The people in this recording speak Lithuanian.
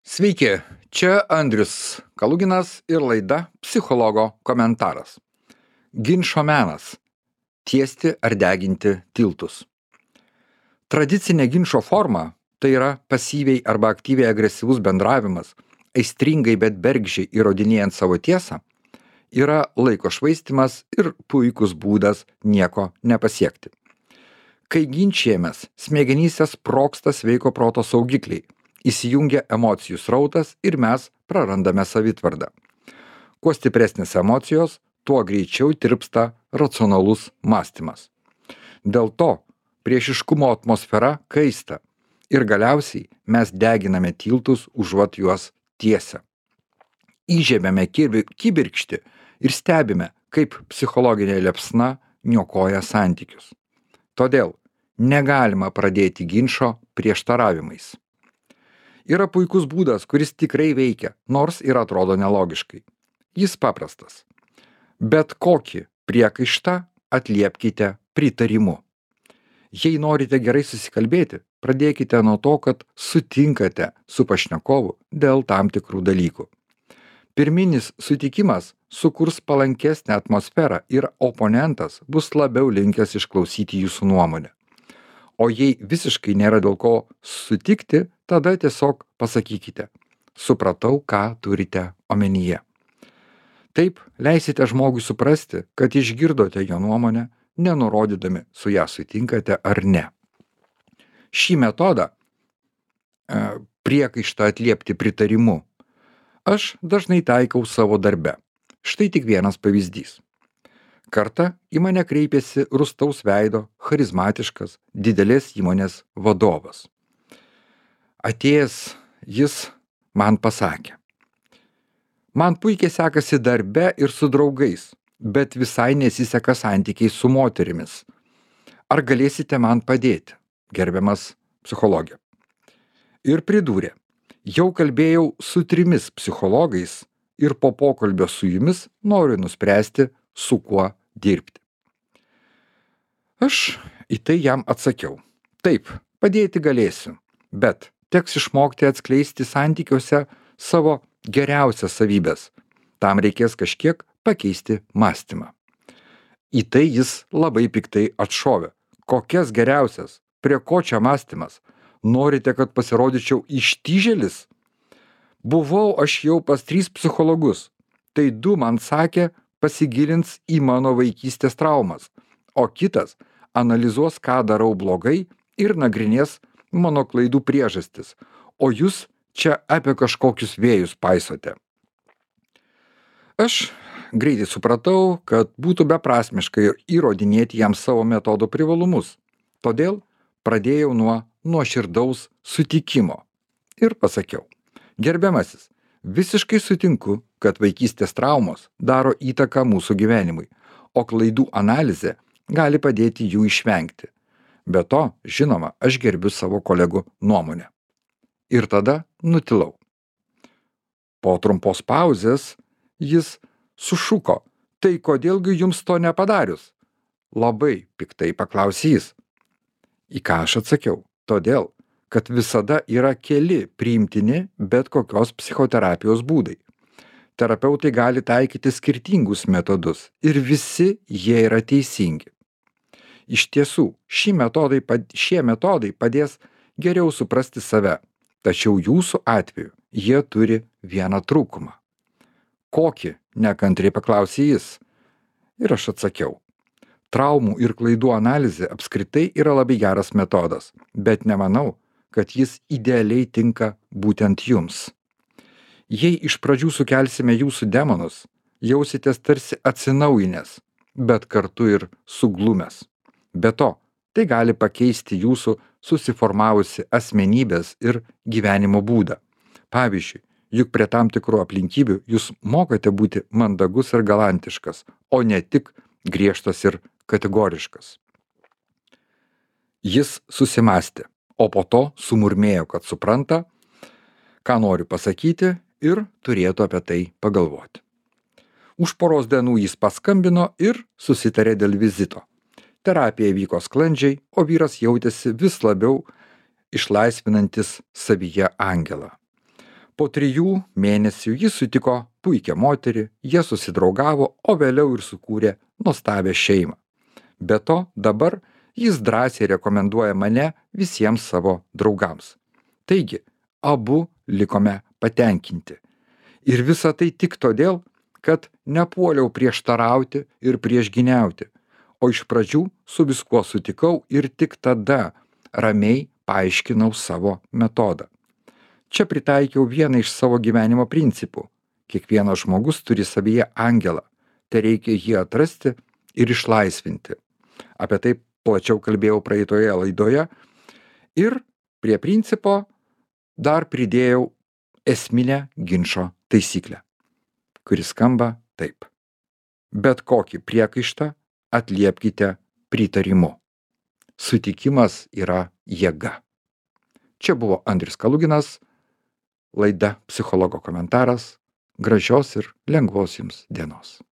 Sveiki, čia Andrius Kaluginas ir laida Psichologo komentaras. Ginčo menas - tiesti ar deginti tiltus. Tradicinė ginčo forma - tai yra pasyviai arba aktyviai agresyvus bendravimas, aistringai bet bergždžiai įrodinėjant savo tiesą - yra laiko švaistymas ir puikus būdas nieko nepasiekti. Kai ginčijamės, smegenyse sprogsta sveiko proto saugikliai, įsijungia emocijų srautas ir mes prarandame savitvardą. Kuo stipresnės emocijos, tuo greičiau tirpsta racionalus mąstymas. Dėl to priešiškumo atmosfera kaista ir galiausiai mes deginame tiltus užuot juos tiesę. Įžiebiame kibirkštį ir stebime, kaip psichologinė liepsna niokoja santykius. Todėl negalima pradėti ginčo prieštaravimais. Yra puikus būdas, kuris tikrai veikia, nors ir atrodo nelogiškai. Jis paprastas. Bet kokį priekaištą atliepkite pritarimu. Jei norite gerai susikalbėti, pradėkite nuo to, kad sutinkate su pašnekovu dėl tam tikrų dalykų. Pirminis sutikimas sukurs palankesnę atmosferą ir oponentas bus labiau linkęs išklausyti jūsų nuomonę. O jei visiškai nėra dėl ko sutikti, tada tiesiog pasakykite: supratau, ką turite omenyje. Taip leisite žmogui suprasti, kad išgirdote jo nuomonę, nenurodydami, su ją sutinkate ar ne. Šį metodą priekaištą atliepti pritarimu aš dažnai taikau savo darbe. Štai tik vienas pavyzdys. Kartą į mane kreipėsi rūstaus veido, charizmatiškas, didelės įmonės vadovas. Atėjęs jis man pasakė: man puikiai sekasi darbe ir su draugais, bet visai nesiseka santykiai su moterimis. Ar galėsite man padėti, gerbiamas psichologė? Ir pridūrė: jau kalbėjau su 3 psichologais ir po pokalbio su jumis noriu nuspręsti, su kuo dirbti. Aš į tai jam atsakiau: taip, padėti galėsiu, bet teks išmokti atskleisti santykiuose savo geriausias savybės. Tam reikės kažkiek pakeisti mąstymą. Į tai jis labai piktai atšovė: kokias geriausias, prie ko čia mąstymas? Norite, kad pasirodyčiau ištižėlis? Buvau aš jau pas 3 psichologus. Tai 2 man sakė, pasigilins į mano vaikystės traumas, o kitas analizuos, ką darau blogai ir nagrinės mano klaidų priežastis, o jūs čia apie kažkokius vėjus paisote. Aš greitai supratau, kad būtų beprasmiškai įrodinėti jam savo metodo privalumus, todėl pradėjau nuo nuoširdaus sutikimo ir pasakiau: gerbiamasis, visiškai sutinku, kad vaikystės traumos daro įtaką mūsų gyvenimui, o klaidų analizė gali padėti jų išvengti. Be to, žinoma, aš gerbiu savo kolegų nuomonę. Ir tada nutilau. Po trumpos pauzės jis sušuko: tai kodėlgi jums to nepadarius? Labai piktai paklausė jis. Į ką aš atsakiau: todėl, kad visada yra keli priimtini bet kokios psichoterapijos būdai. Terapeutai gali taikyti skirtingus metodus ir visi jie yra teisingi. Iš tiesų, šie metodai padės geriau suprasti save, tačiau jūsų atveju jie turi vieną trūkumą. Kokį? Nekantriai paklausė jis. Ir aš atsakiau: traumų ir klaidų analizė apskritai yra labai geras metodas, bet nemanau, kad jis idealiai tinka būtent jums. Jei iš pradžių sukelsime jūsų demonus, jausitės tarsi atsinaujinęs, bet kartu ir suglumęs. Be to, tai gali pakeisti jūsų susiformavusi asmenybės ir gyvenimo būdą. Pavyzdžiui, juk prie tam tikrų aplinkybių jūs mokate būti mandagus ir galantiškas, o ne tik griežtas ir kategoriškas. Jis susimąstė, o po to sumurmėjo, kad supranta, ką noriu pasakyti ir turėtų apie tai pagalvoti. Už poros dienų jis paskambino ir susitarė dėl vizito. Terapija vyko sklandžiai, o vyras jautėsi vis labiau išlaisvinantis savyje angelą. Po 3 mėnesių jis sutiko puikią moterį, jie susidraugavo, o vėliau ir sukūrė nuostabią šeimą. Be to, dabar jis drąsiai rekomenduoja mane visiems savo draugams. Taigi, abu likome patenkinti. Ir visa tai tik todėl, kad nepuoliau prieštarauti ir priešgyniauti, o iš pradžių su viskuo sutikau ir tik tada ramiai paaiškinau savo metodą. Čia pritaikiau vieną iš savo gyvenimo principų. Kiekvienas žmogus turi savyje angelą. Tereikia jį atrasti ir išlaisvinti. Apie tai plačiau kalbėjau praeitoje laidoje. Ir prie principo dar pridėjau esminę ginčo taisyklę, kuri skamba taip. Bet kokį priekaištą atliepkite pritarimu. Sutikimas yra jėga. Čia buvo Andrius Kaluginas, laida Psichologo komentaras. Gražios ir lengvos jums dienos.